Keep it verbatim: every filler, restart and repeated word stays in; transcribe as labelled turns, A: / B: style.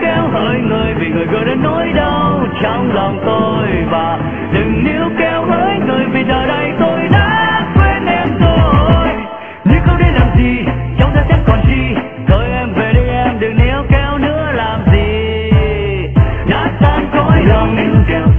A: kéo hỡi người, vì người gợi đến nỗi đau trong lòng tôi. Và đừng níu kéo hỡi người, vì giờ đây tôi đã quên em rồi. Nếu không đến làm gì trong ta sẽ còn chi, thôi em về đi em, đừng níu kéo nữa làm gì. Đã tan cõi lòng níu kéo